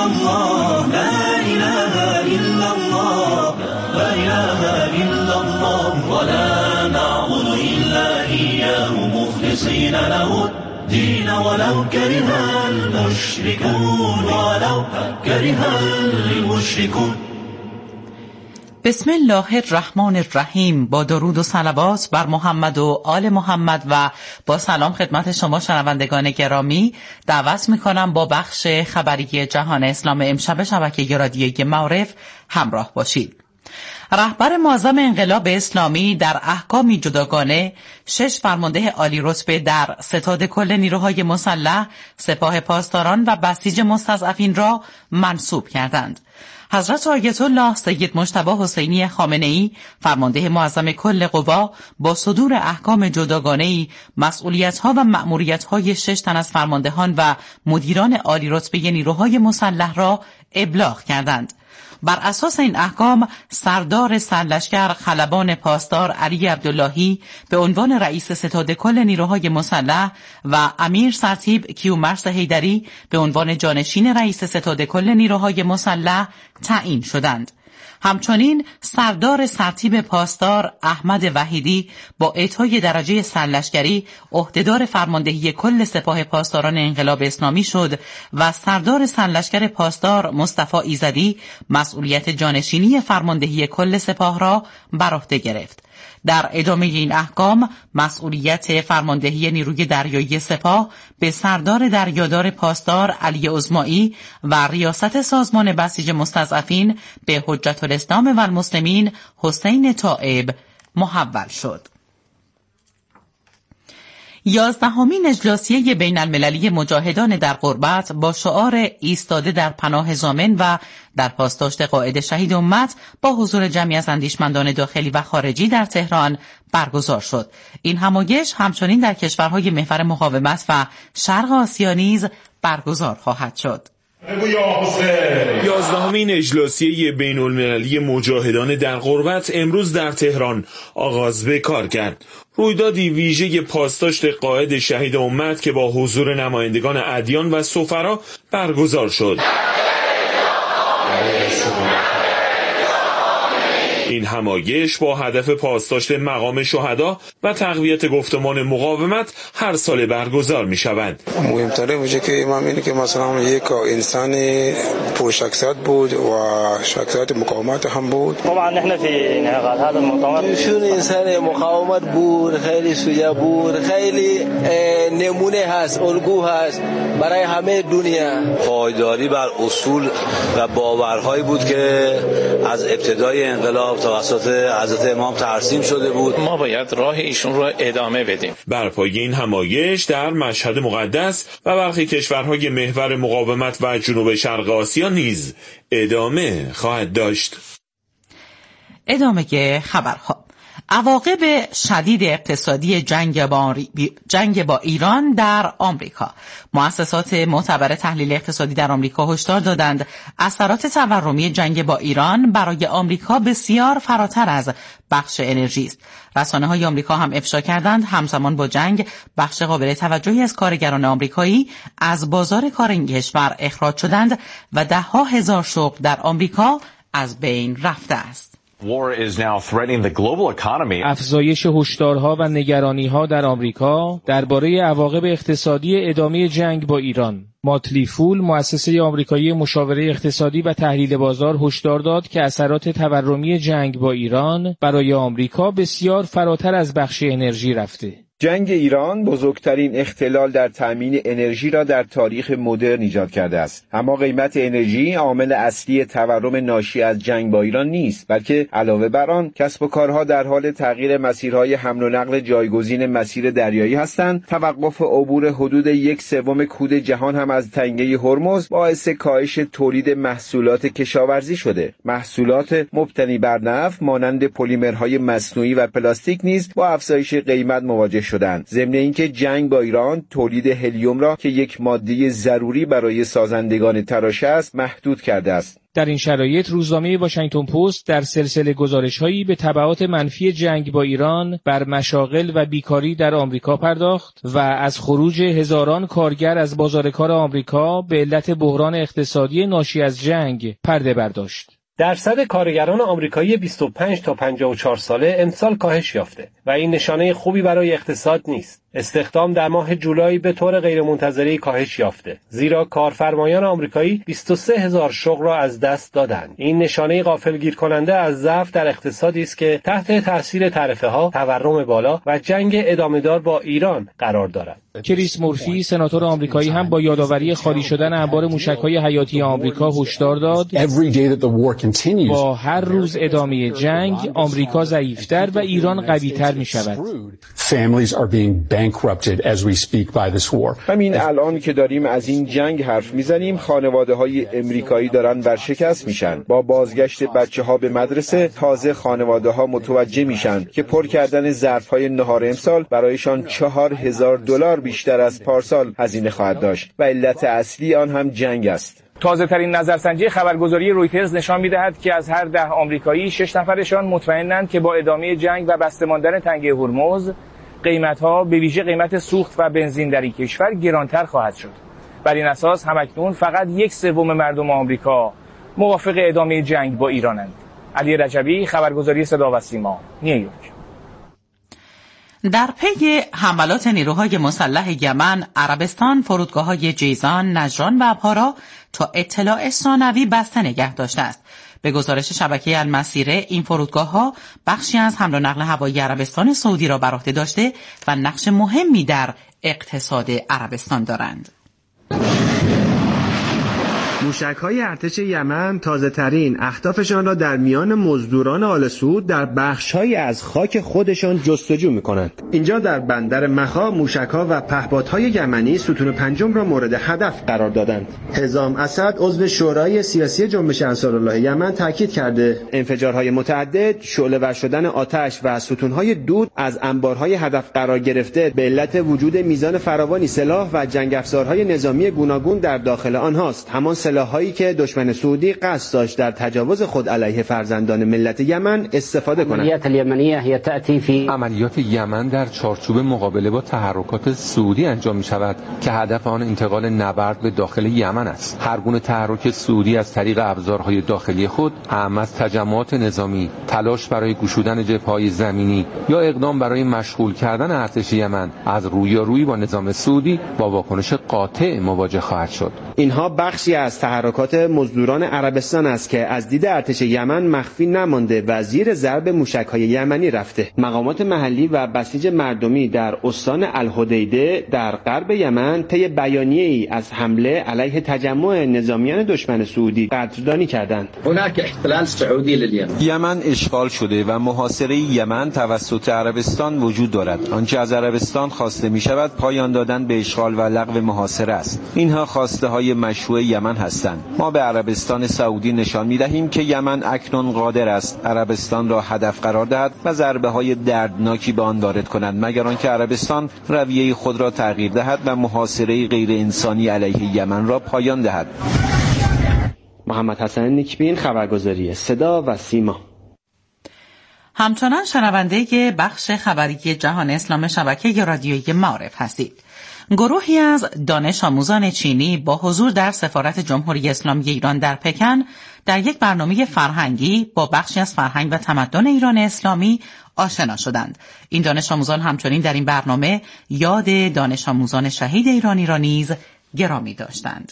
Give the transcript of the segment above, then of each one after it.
الله لا إله إلا الله لا إله إلا الله ولا نعبد إلا إياه مخلصين له الدين ولو كره المشركون ولو كره المشركون. بسم الله الرحمن الرحیم. با درود و صلوات بر محمد و آل محمد و با سلام خدمت شما شنوندگان گرامی دعوت میکنم با بخش خبری جهان اسلام امشب شبکه رادیویی معارف همراه باشید. رهبر معظم انقلاب اسلامی در احکامی جداگانه 6 فرمانده عالی رتبه در ستاد کل نیروهای مسلح، سپاه پاسداران و بسیج مستضعفین را منصوب کردند. حضرت آیت الله سید مجتبی حسینی خامنه‌ای فرمانده معظم کل قوا با صدور احکام جداگانه‌ای مسئولیت‌ها و مأموریت‌های 6 تن از فرماندهان و مدیران عالی رتبه نیروهای مسلح را ابلاغ کردند. بر اساس این احکام سردار سرلشکر خلبان پاسدار علی عبداللهی به عنوان رئیس ستاد کل نیروهای مسلح و امیر سرتیپ کیومرث حیدری به عنوان جانشین رئیس ستاد کل نیروهای مسلح تعیین شدند. همچنین سردار سرتیپ پاسدار احمد وحیدی با اعطای درجه سرلشکری عهدهدار فرماندهی کل سپاه پاسداران انقلاب اسلامی شد و سردار سرلشکر پاسدار مصطفی ایزدی مسئولیت جانشینی فرماندهی کل سپاه را بر عهده گرفت. در ادامه این احکام مسئولیت فرماندهی نیروی دریایی سپاه به سردار دریادار پاسدار علی عظمایی و ریاست سازمان بسیج مستضعفین به حجت الاسلام و المسلمین حسین طائب محول شد. 11مین اجلاسیه بین المللی مجاهدان در غربت با شعار ایستاده در پناه ضامن و در پاسداشت قائد شهید امت با حضور جمعی از اندیشمندان داخلی و خارجی در تهران برگزار شد. این همایش همچنین در کشورهای محور مقاومت و شرق آسیا نیز برگزار خواهد شد. 11مین اجلاسیه بین المللی مجاهدان در غربت امروز در تهران آغاز به کار کرد. رویدادی ویژه پاسداشت قائد شهید امت که با حضور نمایندگان ادیان و سفرا برگزار شد. این همایش با هدف پاسداشت مقام شهدا و تقویت گفتمان مقاومت هر سال برگزار می شود. مهمترین وجه که امام اینه که مثلا یک انسان پرشخصیت بود و شخصیت مقاومت هم بود. طبعا نحن في انعقاد هذا المؤتمر ایشون انسان مقاومت بود، خیلی شجاع بود، خیلی نمونه هست، الگو هست برای همه دنیا. پایداری بر اصول و باورهایی بود که از ابتدای انقلاب توسط حضرت امام ترسیم شده بود. ما باید راه ایشون رو ادامه بدیم. برپای این همایش در مشهد مقدس و برخی کشورهای محور مقاومت و جنوب شرق آسیا نیز ادامه خواهد داشت. ادامه خبرها. عواقب شدید اقتصادی جنگ با ایران در آمریکا. مؤسسات معتبر تحلیل اقتصادی در آمریکا هشدار دادند اثرات تورمی جنگ با ایران برای آمریکا بسیار فراتر از بخش انرژی است. رسانه‌های آمریکا هم افشا کردند همزمان با جنگ بخش قابل توجهی از کارگران آمریکایی از بازار کار این کشور اخراج شدند و ده‌ها هزار شغل در آمریکا از بین رفته است. افزایش هشدارها و نگرانی‌ها در آمریکا درباره عواقب اقتصادی ادامه جنگ با ایران. ماتلی فول، مؤسسه آمریکایی مشاوره اقتصادی و تحلیل بازار، هشدار داد که اثرات تورمی جنگ با ایران برای آمریکا بسیار فراتر از بخش انرژی رفته. جنگ ایران بزرگترین اختلال در تامین انرژی را در تاریخ مدرن ایجاد کرده است. اما قیمت انرژی عامل اصلی تورم ناشی از جنگ با ایران نیست، بلکه علاوه بر آن کسب و کارها در حال تغییر مسیرهای حمل و نقل جایگزین مسیر دریایی هستند. توقف عبور حدود 1/3 کود جهان هم از تنگه هرمز باعث کاهش تولید محصولات کشاورزی شده. محصولات مبتنی بر نفت مانند پلیمرهای مصنوعی و پلاستیک نیز با افزایش قیمت مواجه شدند. ضمن اینکه جنگ با ایران تولید هلیوم را که یک ماده ضروری برای سازندگان تراشه است محدود کرده است. در این شرایط روزنامه واشنگتن پست در سلسله گزارش‌هایی به تبعات منفی جنگ با ایران بر مشاغل و بیکاری در آمریکا پرداخت و از خروج هزاران کارگر از بازار کار آمریکا به علت بحران اقتصادی ناشی از جنگ پرده برداشت. درصد کارگران آمریکایی 25 تا 54 ساله امسال کاهش یافته و این نشانه خوبی برای اقتصاد نیست. استخدام در ماه جولای به طور غیرمنتظره کاهش یافته، زیرا کارفرمایان آمریکایی 23,000 شغل را از دست دادند. این نشانه غافلگیر کننده از ضعف در اقتصادی است که تحت تاثیر تعرفه‌ها، تورم بالا و جنگ ادامه‌دار با ایران قرار دارد. کریس مورفی سناتور آمریکایی هم با یادآوری خالی شدن انبار موشک‌های حیاتی آمریکا هشدار داد با هر روز ادامه جنگ آمریکا ضعیف‌تر و ایران قوی‌تر می‌شود. همین الان که داریم از این جنگ حرف میزنیم خانواده‌های امریکایی دارن ورشکست میشن. با بازگشت بچه‌ها به مدرسه تازه خانواده‌ها متوجه میشن که پر کردن ظرف‌های نهار امسال برایشان $4,000 بیشتر از پارسال هزینه خواهد داشت و علت اصلی آن هم جنگ است. تازه‌ترین نظرسنجی خبرگزاری رویترز نشان می‌دهد که از هر 10 آمریکایی 6 نفرشان مطمئنند که با ادامه جنگ و بسته ماندن تنگه هرمز قیمت‌ها به ویژه قیمت سوخت و بنزین در این کشور گرانتر خواهد شد. بر این اساس همکنون فقط 1/3 مردم آمریکا موافق ادامه جنگ با ایرانند. علی رجبی، خبرگزاری صدا و سیما، نیویورک. در پی حملات نیروهای مسلح یمن، عربستان فرودگاه‌های جیزان، نجران و ابهارا تا اطلاع ثانوی بسته نگه داشته است. به گزارش شبکه المسیره این فرودگاه‌ها بخشی از حمل و نقل هوایی عربستان سعودی را بر عهده داشته و نقش مهمی در اقتصاد عربستان دارند. موشک‌های ارتش یمن تازه‌ترین اهدافشان را در میان مزدوران آل سعود در بخش‌هایی از خاک خودشان جستجو می‌کنند. اینجا در بندر مخا موشک‌ها و پهپادهای یمنی ستون پنجم را مورد هدف قرار دادند. حزام اسد عضو شورای سیاسی جنبش انصارالله یمن تاکید کرده انفجارهای متعدد، شعله‌ور شدن آتش و ستون‌های دود از انبارهای هدف قرار گرفته به علت وجود میزان فراوانی سلاح و جنگ افزارهای نظامی گوناگون در داخل آنهاست. همان سلاح‌هایی که دشمن سعودی قصد داشت در تجاوز خود علیه فرزندان ملت یمن استفاده کند. عملیات یمن در چارچوب مقابله با تحرکات سعودی انجام می‌شود که هدف آن انتقال نبرد به داخل یمن است. هر گونه تحرک سعودی از طریق ابزارهای داخلی خود، اهم از تجمعات نظامی، تلاش برای گشودن جبهه‌های زمینی یا اقدام برای مشغول کردن ارتش یمن از رویارویی با نظام سعودی با واکنش قاطع مواجه خواهد شد. اینها بخشی از تحرکات مزدوران عربستان است که از دید ارتش یمن مخفی نمانده و زیر ضرب موشک‌های یمنی رفته. مقامات محلی و بسیج مردمی در استان الحدیده در غرب یمن طی بیانیه‌ای از حمله علیه تجمع نظامیان دشمن سعودی قدردانی کردند. یمن اشغال شده و محاصره یمن توسط عربستان وجود دارد. آنچه از عربستان خواسته می‌شود پایان دادن به اشغال و لغو محاصره است. اینها خواسته‌های مشروع یمن هستند. ما به عربستان سعودی نشان می‌دهیم که یمن اکنون قادر است عربستان را هدف قرار دهد و ضربه‌های دردناکی به آن وارد کند مگر آنکه عربستان رویه خود را تغییر دهد و محاصره غیر انسانی علیه یمن را پایان دهد. محمد حسن نیکبین، خبرگزاری صدا و سیما. همچنان شنونده بخش خبری جهان اسلام شبکه رادیویی معارف هستید. گروهی از دانش آموزان چینی با حضور در سفارت جمهوری اسلامی ایران در پکن در یک برنامه فرهنگی با بخشی از فرهنگ و تمدن ایران اسلامی آشنا شدند. این دانش آموزان همچنین در این برنامه یاد دانش آموزان شهید ایرانی را نیز گرامی داشتند.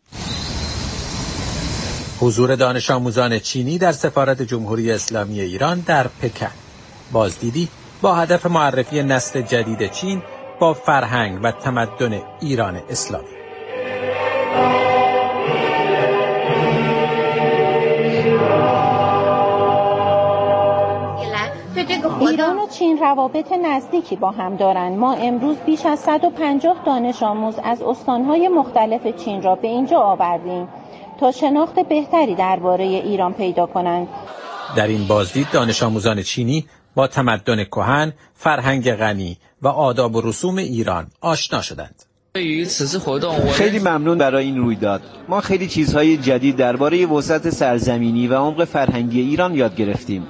حضور دانش آموزان چینی در سفارت جمهوری اسلامی ایران در پکن، بازدیدی با هدف معرفی نسل جدید چین با فرهنگ و تمدن ایران اسلامی. ایران و چین روابط نزدیکی با هم دارند. ما امروز بیش از 150 دانش آموز از استانهای مختلف چین را به اینجا آوردیم تا شناخت بهتری درباره ایران پیدا کنند. در این بازدید دانش آموزان چینی با تمدن کهن، فرهنگ غنی و آداب و رسوم ایران آشنا شدند. خیلی ممنون برای این رویداد. ما خیلی چیزهای جدید درباره وسعت سرزمینی و عمق فرهنگی ایران یاد گرفتیم.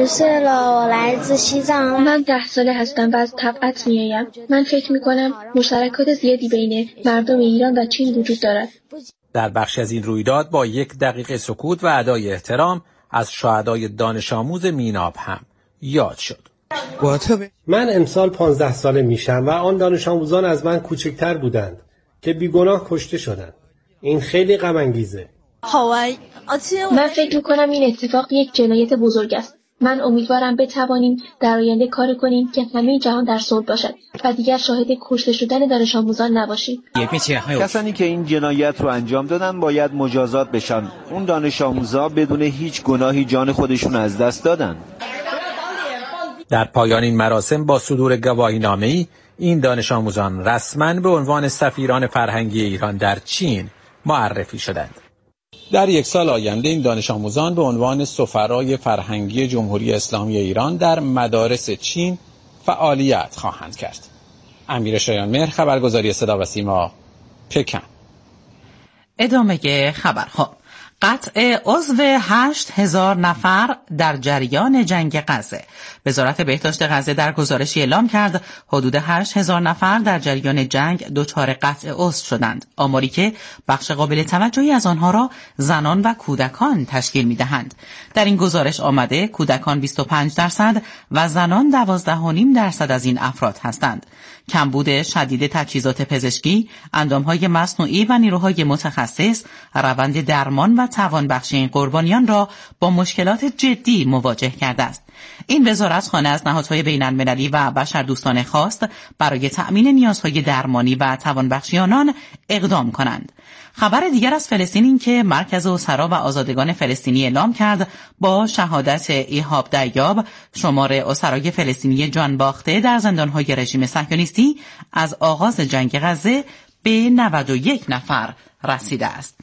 من 10 ساله هستم و از تبعت میایم. من فکر میکنم مشترکات زیادی بین مردم ایران و چین وجود دارد. در بخش از این رویداد با 1 دقیقه سکوت و ادای احترام از شهدای دانش آموز میناب هم یاد شد. من امسال 15 ساله میشم و آن دانش آموزان از من کوچکتر بودند که بیگناه کشته شدند. این خیلی غم انگیزه. من فکر میکنم این اتفاق یک جنایت بزرگ است. من امیدوارم بتوانیم در آینده کار کنیم که همه جهان در صلح باشد و دیگر شاهد کشته شدن دانش آموزان نباشیم. کسانی که این جنایت رو انجام دادن باید مجازات بشن. اون دانش آموزا بدون هیچ گناهی جان خودشون از دست دادن. در پایان این مراسم با صدور گواهینامه‌ای این دانش آموزان رسما به عنوان سفیران فرهنگی ایران در چین معرفی شدند. در 1 سال آینده این دانش آموزان به عنوان سفرای فرهنگی جمهوری اسلامی ایران در مدارس چین فعالیت خواهند کرد. امیر شایانمهر، خبرگزاری صدا و سیما، پکن. ادامه خبرها. قطع عضو 8000 نفر در جریان جنگ غزه. وزارت بهداشت غزه در گزارشی اعلام کرد حدود 8000 نفر در جریان جنگ دچار قطع عضو شدند، آماری که بخش قابل توجهی از آنها را زنان و کودکان تشکیل می‌دهند. در این گزارش آمده کودکان 25% و زنان 12.5% از این افراد هستند. کمبود شدید تجهیزات پزشکی، اندامهای مصنوعی و نیروهای متخصص روند درمان و توانبخشی این قربانیان را با مشکلات جدی مواجه کرده است. این وزارت خانه از نهادهای بین‌المللی و بشردوستانه خواست برای تأمین نیازهای درمانی و توانبخشی آنان اقدام کنند. خبر دیگر از فلسطین این که مرکز اسرا و آزادگان فلسطینی اعلام کرد با شهادت ایهاب دیاب شمار اسرای فلسطینی جان باخته در زندانهای رژیم صهیونیستی از آغاز جنگ غزه به 91 نفر رسیده است.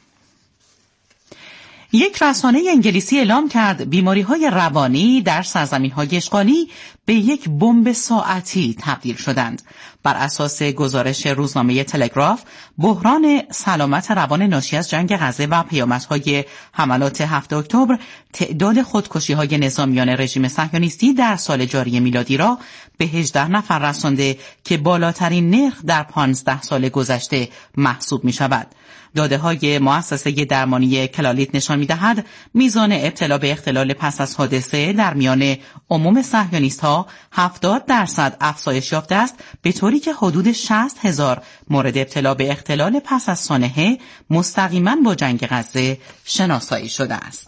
یک رسانه انگلیسی اعلام کرد بیماری‌های روانی در سرزمین‌های اشغالی به یک بمب ساعتی تبدیل شدند. بر اساس گزارش روزنامه تلگراف، بحران سلامت روان ناشی از جنگ غزه و پیامدهای حملات 7 اکتبر تعداد خودکشی‌های نظامیان رژیم صهیونیستی در سال جاری میلادی را به 18 نفر رسانده که بالاترین نرخ در 15 سال گذشته محسوب می‌شود. داده‌های مؤسسه درمانی کلالیت نشان می‌دهد میزان ابتلا به اختلال پس از حادثه در میان عموم صهیونیست‌ها 70% افزایش یافته است، به طوری که حدود 60,000 مورد ابتلا به اختلال پس از سانحه مستقیما با جنگ غزه شناسایی شده است.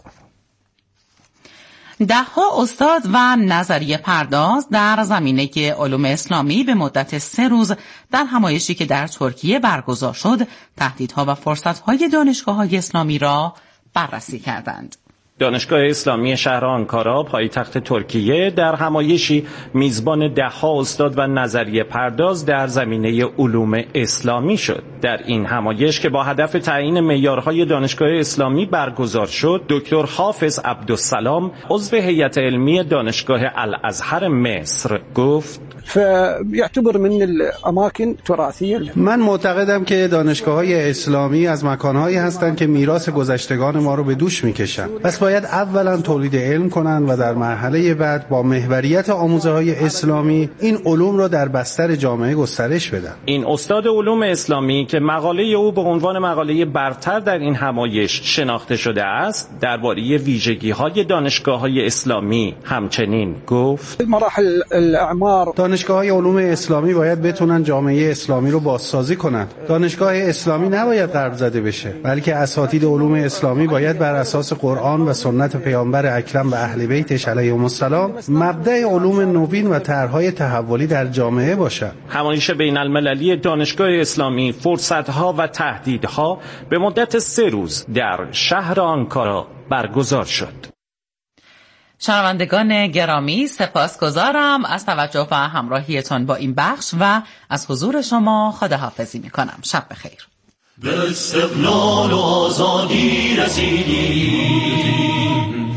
10 استاد و نظریه پرداز در زمینه علوم اسلامی به مدت 3 روز در همایشی که در ترکیه برگزار شد، تهدیدها و فرصت‌های دانشگاه‌های اسلامی را بررسی کردند. دانشگاه اسلامی شهر آنکارا پایتخت ترکیه در همایشی میزبان 10 استاد و نظریه پرداز در زمینه علوم اسلامی شد. در این همایش که با هدف تعیین معیارهای دانشگاه اسلامی برگزار شد، دکتر حافظ عبدالسلام عضو هیئت علمی دانشگاه الازهر مصر گفت: فيعتبر من الاماكن تراثيه. من معتقدم که دانشگاه‌های اسلامی از مکان‌هایی هستند که میراث گذشتگان ما رو به دوش می‌کشند. پس باید اولا تولید علم کنند و در مرحله بعد با محوریت آموزه‌های اسلامی این علوم را در بستر جامعه گسترش بدن. این استاد علوم اسلامی که مقاله او به عنوان مقاله برتر در این همایش شناخته شده است، درباره ویژگی‌های دانشگاه‌های اسلامی همچنین گفت: مراحل الاعمار دانشگاه‌های علوم اسلامی باید بتونن جامعه اسلامی رو بازسازی کنند. دانشگاه اسلامی نباید غرب زده بشه، بلکه اساتید علوم اسلامی باید بر اساس قرآن و سنت پیامبر اکرم و اهل بیتش علیهم السلام مبدأ علوم نوین و طرح‌های تحولی در جامعه باشند. همایش بین‌المللی دانشگاه اسلامی فرصت‌ها و تهدیدها به مدت 3 روز در شهر آنکارا برگزار شد. شنوندگان گرامی، سپاسگزارم از توجه و همراهیتان با این بخش و از حضور شما خداحافظی میکنم. شب بخیر. به استقلال و آزادی رسیدیم،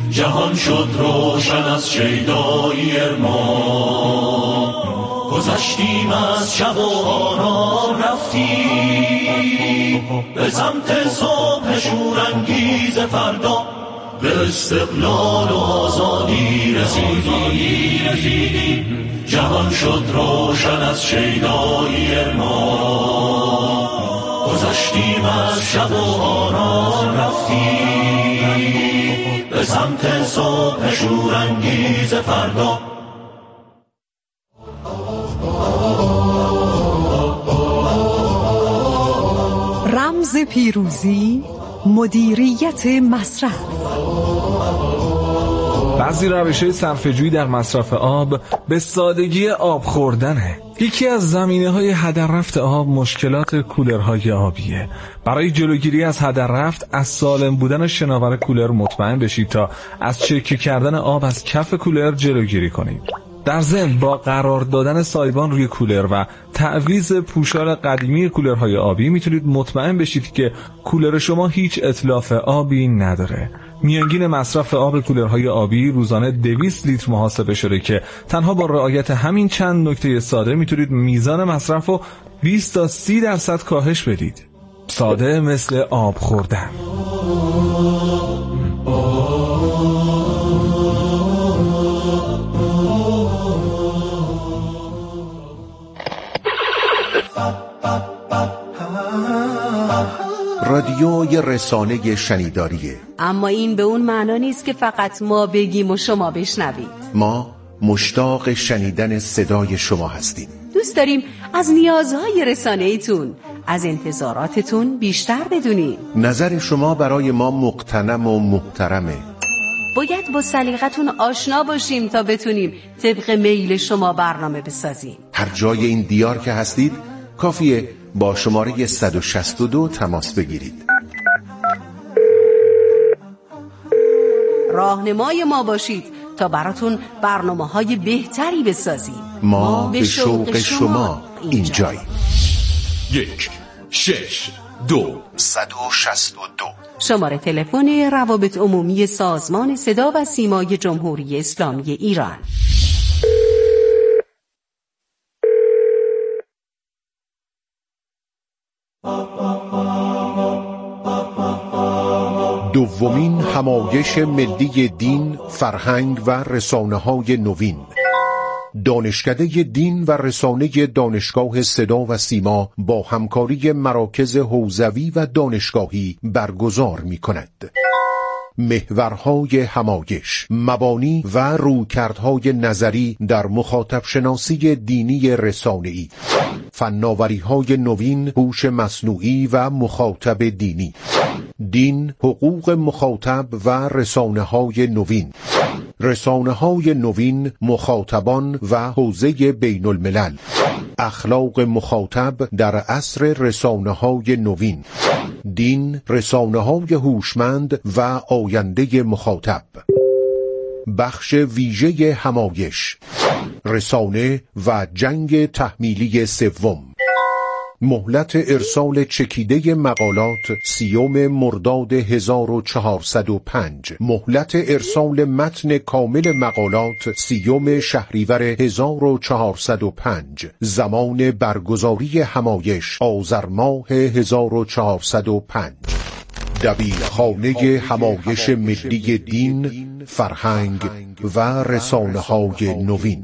جهان شد روشن از شیدایی ارمان. گذشتیم از شب و آرام رفتیم به سمت صبح شورانگیز فردا. به استقلال و آزادی رسیدیم. جهان شد روشن از شیدایی ارمان. گذشتیم از شب و آرام رفتیم به سمت صبح شورانگیز فردا. رمز پیروزی، مدیریت مصرف. بعضی روش‌های صرفه‌جویی در مصرف آب به سادگی آب خوردنه. یکی از زمینه‌های هدر رفت آب مشکلات کولرهای آبیه. برای جلوگیری از هدر رفت از سالم بودن شناور کولر مطمئن بشید تا از چکه کردن آب از کف کولر جلوگیری کنید. در ضمن با قرار دادن سایبان روی کولر و تعویض پوشال قدیمی کولرهای آبی میتونید مطمئن بشید که کولر شما هیچ اتلاف آبی نداره. میانگین مصرف آب کولرهای آبی روزانه 200 لیتر محاسبه شده که تنها با رعایت همین چند نکته ساده میتونید میزان مصرف رو 20 تا 30% کاهش بدید. ساده مثل آب خوردن. رادیو یه رسانه شنیداریه، اما این به اون معنا نیست که فقط ما بگیم و شما بشنوید. ما مشتاق شنیدن صدای شما هستیم. دوست داریم از نیازهای رسانه‌ایتون، از انتظاراتتون بیشتر بدونیم. نظر شما برای ما مقتنم و محترمه. باید با سلیقتون آشنا باشیم تا بتونیم طبق میل شما برنامه بسازیم. هر جای این دیار که هستید کافیه با شماره 162 تماس بگیرید. راهنمای ما باشید تا براتون برنامه‌های بهتری بسازیم. ما به شوق شما اینجاییم. 1-6-2-162 شماره تلفن روابط عمومی سازمان صدا و سیمای جمهوری اسلامی ایران. دومین همایش ملی دین، فرهنگ و رسانه‌های نوین. دانشکده دین و رسانه دانشگاه صدا و سیما با همکاری مراکز حوزوی و دانشگاهی برگزار می‌کند. محورهای همایش، مبانی و رویکردهای نظری در مخاطب شناسی دینی رسانه‌ای، فناوری‌های نوین، هوش مصنوعی و مخاطب دینی، دین، حقوق مخاطب و رسانه‌های نوین، رسانه‌های نوین، مخاطبان و حوزه بین الملل، اخلاق مخاطب در عصر رسانه‌های نوین، دین، رسانه‌های هوشمند و آینده مخاطب. بخش ویژه همایش، رسانه و جنگ تحمیلی سوم. مهلت ارسال چکیده مقالات 30 مرداد 1405. مهلت ارسال متن کامل مقالات 30 شهریور 1405. زمان برگزاری همایش آذر ماه 1405. دبیرخانه همایش ملی دین، فرهنگ و رسانه‌های نوین.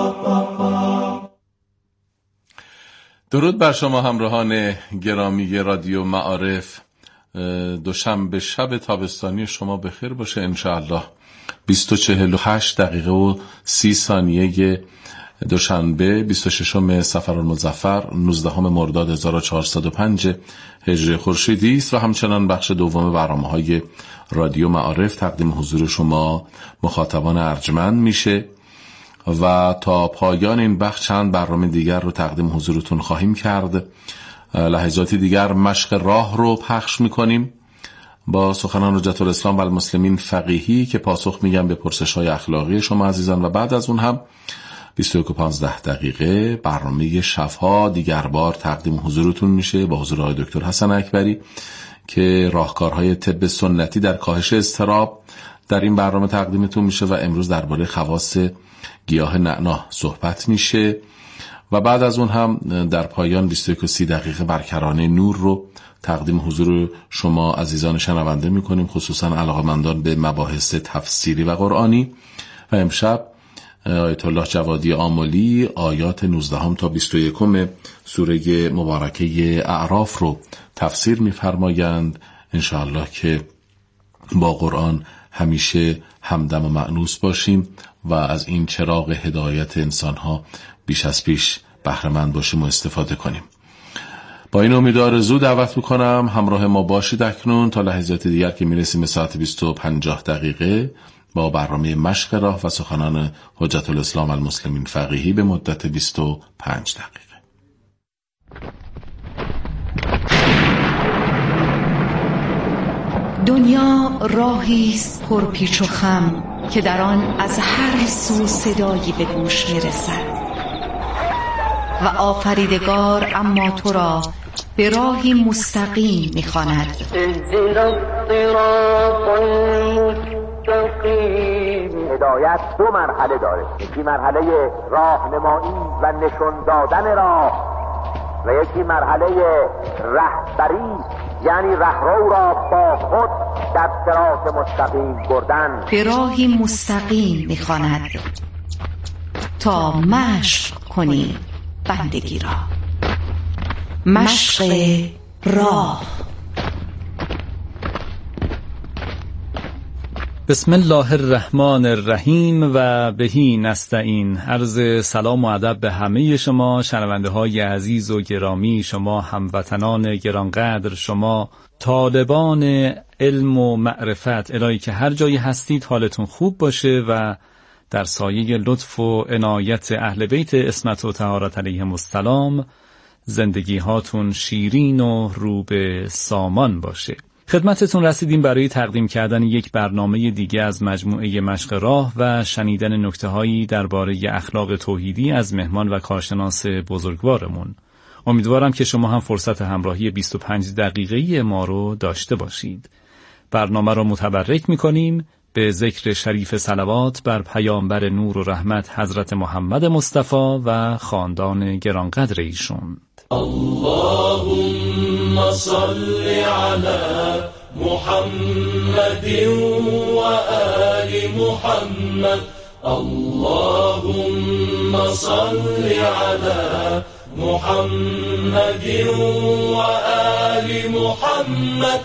درود بر شما همراهان گرامی رادیو معارف. دوشنبه شب تابستانی شما بخیر باشه انشاءالله. 20:48 دقیقه و 30 ثانیه دوشنبه 26 صفرالمظفر 19 مرداد 1405 هجری خورشیدی است و همچنان بخش دوم برنامه‌های رادیو معارف تقدیم حضور شما مخاطبان ارجمند میشه و تا پایان این بخش چند برنامه دیگر رو تقدیم حضورتون خواهیم کرد. لحظاتی دیگر مشق راه رو پخش میکنیم با سخنان حجت الاسلام و المسلمین فقیهی که پاسخ میگن به پرسش‌های اخلاقی شما عزیزان، و بعد از اون هم 21:15 دقیقه برنامه شفا دیگر بار تقدیم حضورتون میشه با حضور آقای دکتر حسن اکبری که راهکارهای طب سنتی در کاهش اضطراب در این برنامه تقدیمتون میشه و امروز درباره خواص گیاه نعنا صحبت میشه و بعد از اون هم در پایان 21 دقیقه برکرانه نور رو تقدیم حضور شما عزیزان شنونده میکنیم، خصوصا علاقه‌مندان به مباحث تفسیری و قرآنی. و امشب آیت الله جوادی آملی آیات 19 تا 21 سوره مبارکه اعراف رو تفسیر میفرمایند. انشاءالله که با قرآن همیشه همدم و مأنوس باشیم و از این چراغ هدایت انسانها بیش از پیش بهره‌مند باشیم و استفاده کنیم. با این امید آرزو دعوت میکنم همراه ما باشید اکنون تا لحظات دیگر که میرسیم به ساعت 20:50 با برنامه مشق راه و سخنان حجت الاسلام المسلمین فقیهی به مدت 25 دقیقه. دنیا راهی است پرپیچ و خم که در آن از هر سو صدایی به گوش میرسد و آفریدگار اما تو را به راهی مستقیم میخواند. هدایت دو مرحله داره، یکی مرحله راهنمایی و نشون دادن راه و یکی مرحله رهبری، یعنی رهرو را با خود در صراط مستقیم بردن. به راهی مستقیم میخواند تا مشق کنی بندگی را. مشق راه. بسم الله الرحمن الرحیم و بهی نستعین. عرض سلام و ادب به همه شما شنونده های عزیز و گرامی، شما هموطنان گرانقدر، شما طالبان علم و معرفت. الهی که هر جایی هستید حالتون خوب باشه و در سایه لطف و عنایت اهل بیت عصمت و طهارت علیهم السلام زندگی هاتون شیرین و رو به سامان باشه. خدمتتون رسیدیم برای تقدیم کردن یک برنامه دیگه از مجموعه مشق راه و شنیدن نکته‌هایی درباره اخلاق توحیدی از مهمان و کارشناس بزرگوارمون. امیدوارم که شما هم فرصت همراهی 25 دقیقه‌ای ما رو داشته باشید. برنامه رو متبرک می‌کنیم به ذکر شریف صلوات بر پیامبر نور و رحمت حضرت محمد مصطفی و خاندان گرانقدر ایشون. اللهم صل على محمد و آل محمد. اللهم صل على محمد و آل محمد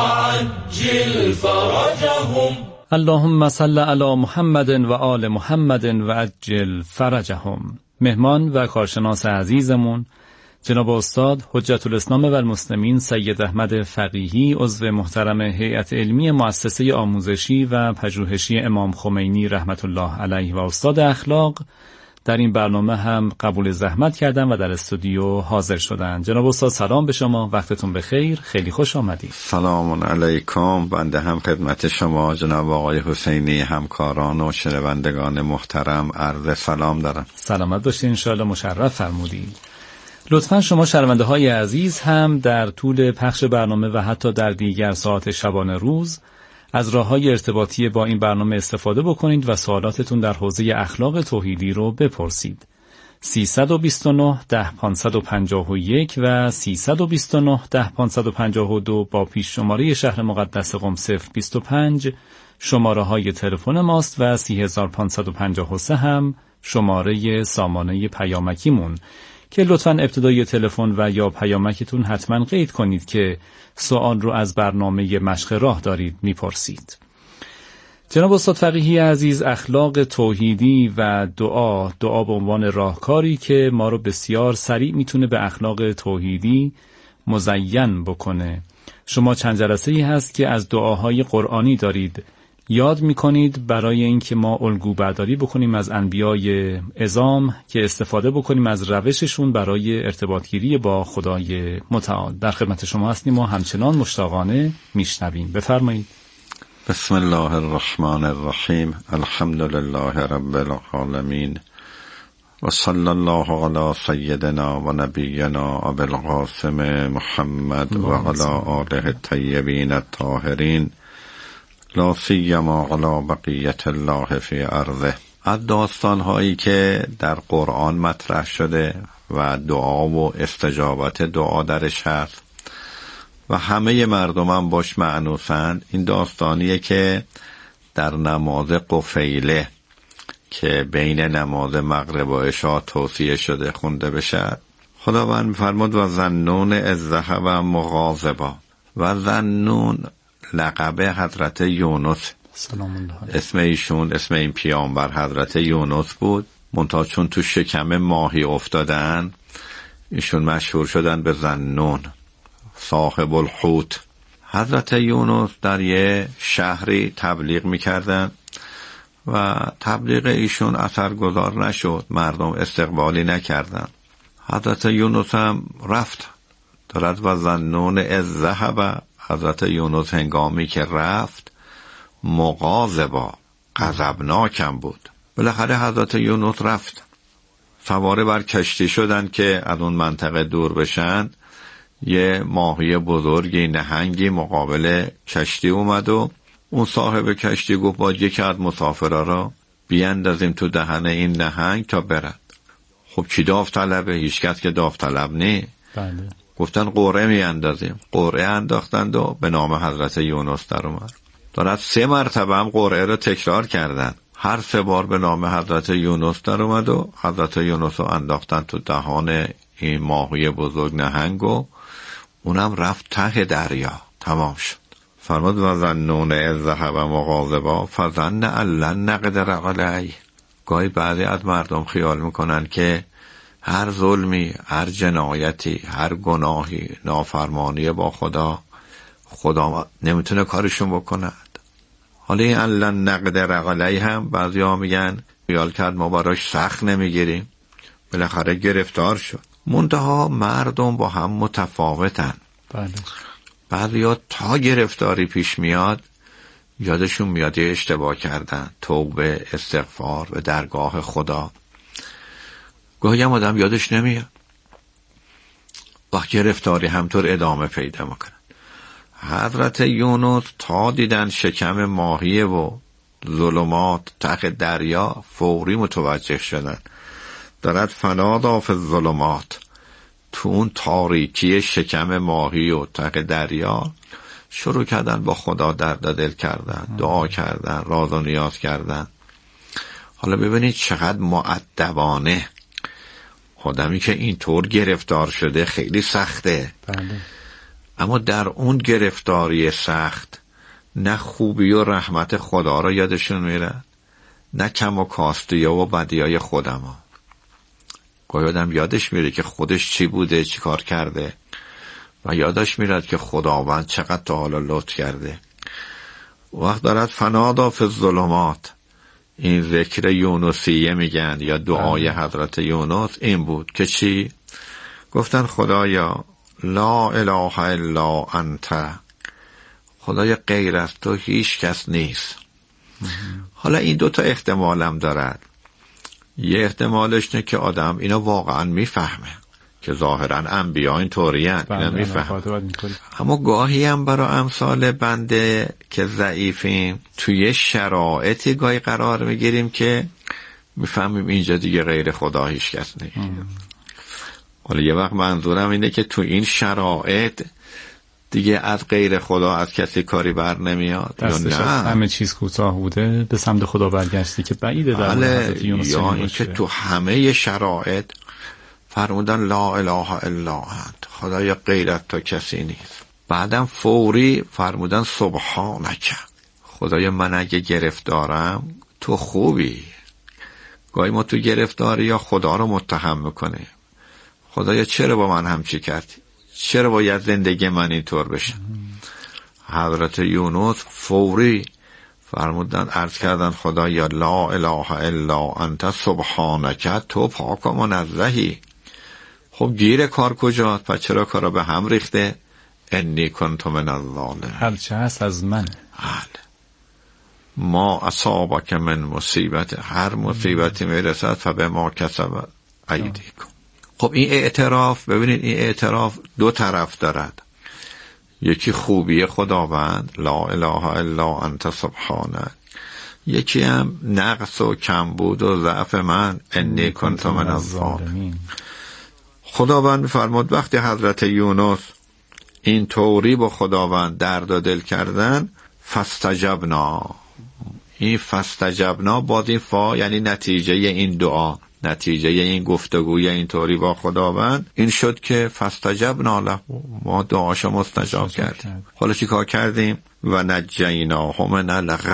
وعجل فرجهم. اللهم صل علی محمد و آل محمد و عجل فرجهم. مهمان و کارشناس عزیزمون جناب استاد حجت الاسلام و المسلمین سید احمد فقیهی، عضو محترم هیئت علمی مؤسسه آموزشی و پژوهشی امام خمینی رحمت الله علیه و استاد اخلاق، در این برنامه هم قبول زحمت کردن و در استودیو حاضر شدن. جناب استاد سلام به شما، وقتتون بخیر، خیلی خوش آمدید. سلام علیکم. بنده هم خدمت شما جناب آقای حسینی، همکاران و شنوندگان محترم عرض سلام دارم. سلامت باشید، انشاءالله مشرف فرمودید. لطفاً شما شنونده های عزیز هم در طول پخش برنامه و حتی در دیگر ساعت شبانه روز از راه‌های ارتباطی با این برنامه استفاده بکنید و سوالاتتون در حوزه اخلاق توحیدی رو بپرسید. 329 10 551 و 329 10 552 با پیش شماره شهر مقدس قم 025 شماره های تلفن ماست و 3553 هم شماره سامانه پیامکیمون که لطفاً ابتدای تلفن و یا پیامکتون حتما قید کنید که سوال رو از برنامه مشق راه دارید میپرسید. جناب استاد فقیهی عزیز، اخلاق توحیدی و دعا به عنوان راهکاری که ما رو بسیار سریع میتونه به اخلاق توحیدی مزین بکنه. شما چند جلسه‌ای هست که از دعاهای قرآنی دارید یاد میکنید برای اینکه ما الگو برداری بکنیم از انبیای عظام که استفاده بکنیم از روششون برای ارتباط گیری با خدای متعال. در خدمت شما هستیم و همچنان مشتاقانه میشنویم. بفرمایید. بسم الله الرحمن الرحیم. الحمد لله رب العالمین و صلی الله علی سیدنا و نبینا ابی القاسم محمد و علی آله الطیبین الطاهرین. لا سیما علی بقیت الله فی ارضه. از داستان‌هایی که در قرآن مطرح شده و دعا و استجابت دعا درش هست و همه مردم هم باش معنوسند، این داستانیه که در نماز قفیله که بین نماز مغرب و عشاء توصیه شده خونده بشه. خداوند می‌فرماد و ظنون اذ ذهب مغاضبا. و ظنون لقب حضرت یونس، اسم ایشون، اسم این پیامبر حضرت یونس بود، منتها چون تو شکم ماهی افتادن ایشون مشهور شدن به ظنون، صاحب الحوت. حضرت یونس در یه شهری تبلیغ میکردن و تبلیغ ایشون اثرگذار نشد، مردم استقبالی نکردن. حضرت یونس هم رفت، دارد و ظنون اذ ذهب. حضرت یونس هنگامی که رفت مغاضبا، غضبناکم بود. بالاخره حضرت یونس رفت، سواره بر کشتی شدن که از اون منطقه دور بشن. یه ماهی بزرگی، نهنگی مقابل کشتی اومد و اون صاحب کشتی گفت باید یکی از مسافرها را بیاندازیم تو دهن این نهنگ تا برد. خب کی داوطلبه؟ هیچ کس که داوطلب نی. بله. گفتن قرعه میاندازیم. قرعه انداختند و به نام حضرت یونس در اومد. دارد 3 مرتبه هم قرعه رو تکرار کردن، هر 3 بار به نام حضرت یونس در اومد و حضرت یونس رو انداختن تو دهان این ماهی بزرگ نهنگ و اونم رفت ته دریا. تمام شد. فرمود و ظنون اذ ذهب مغاضبا فظن ان لن نقدر علیه. گاهی بعضی از مردم خیال میکنن که هر ظلمی، هر جنایتی، هر گناهی، نافرمانی با خدا نمیتونه کارشون بکند. حالا این ان لن نقدر علیه هم بعضی ها میگن خیال کرد ما براش سخت نمیگیریم، بالاخره گرفتار شد. منتها مردم با هم متفاوتن. بله. بعضیا تا گرفتاری پیش میاد یادشون میاد یه اشتباه کردن، توبه، استغفار به درگاه خدا. گاهی هم آدم یادش نمیاد، وقت گرفتاری همطور ادامه پیدا میکنن. حضرت یونس تا دیدن شکم ماهی و ظلمات ته دریا فوری متوجه شدن. دارد فنادا فی الظلمات، تو اون تاریکی شکم ماهی و ته دریا شروع کردن با خدا درد دل کردن، دعا کردن، راز و نیاز کردن. حالا ببینید چقدر مؤدبانه. آدمی که اینطور گرفتار شده خیلی سخته. بله. اما در اون گرفتاری سخت نه خوبی و رحمت خدا را یادشون میره، نه کم و کاستی و بدیای خودم ها. گاهی آدم یادش میره که خودش چی بوده، چی کار کرده و یادش میرد که خداوند چقدر تا حالا لطف کرده. وقت دارد فنادا فی الظلمات، این ذکر یونسیه میگن یا دعای حضرت یونس این بود که چی؟ گفتن خدایا لا اله الا انت، خدای غیر از تو هیچ کس نیست. حالا این 2 احتمالم دارد. یه احتمالش نه که آدم اینا واقعا میفهمه که ظاهرا انبیا این طورین، اینا میفهمه. اما گاهی هم برای امثال بنده که ضعیفیم توی شرایطی گاهی قرار میگیریم که میفهمیم اینجا دیگه غیر خدا هیچ کس نیست. حالا یه وقت منظورم اینه که تو این شرایط دیگه از غیر خدا از کسی کاری بر نمیاد، دستش از همه چیز کوتاه بوده، به سمت خدا برگشتی که بعیده در حضرت یونس. یا این که تو همه شرایط فرمودن لا اله الا انت، خدای غیر از تو کسی نیست. بعدم فوری فرمودن سبحانک، خدای من اگه گرفتارم تو خوبی. گاهی ما تو گرفتاری یا خدا رو متهم میکنه، خدایا چرا با من همچی کردی، چرا باید زندگی من اینطور بشه. حضرت یونس فوری فرمودن، عرض کردن خدایا لا اله الا انت سبحانک، تو پاک و منزهی. خب گیر کار کجاست؟ پس چرا کارا به هم ریخته؟ انی کنت من الظالمین، هرچه هست از منه. ما اصابک من مصیبت، هر مصیبتی میرسد فبما کسبت ایدیکم. خب این اعتراف، ببینید این اعتراف 2 طرف دارد. یکی خوبی خداوند لا اله الا انت سبحانک، یکی هم نقص و کمبود و ضعف من انی کنت من الظالمین. خداوند فرمود وقتی حضرت یونس این طوری با خداوند درد و دل کردن، فاستجبنا، این فاستجبنا باز این فا یعنی نتیجه این دعا، نتیجه این گفتگوی این طوری با خداوند این شد که فاستجبنا له، ما دعاشو مستجاب کردیم. حالا چی کار کردیم؟ و نجیناهم من الغم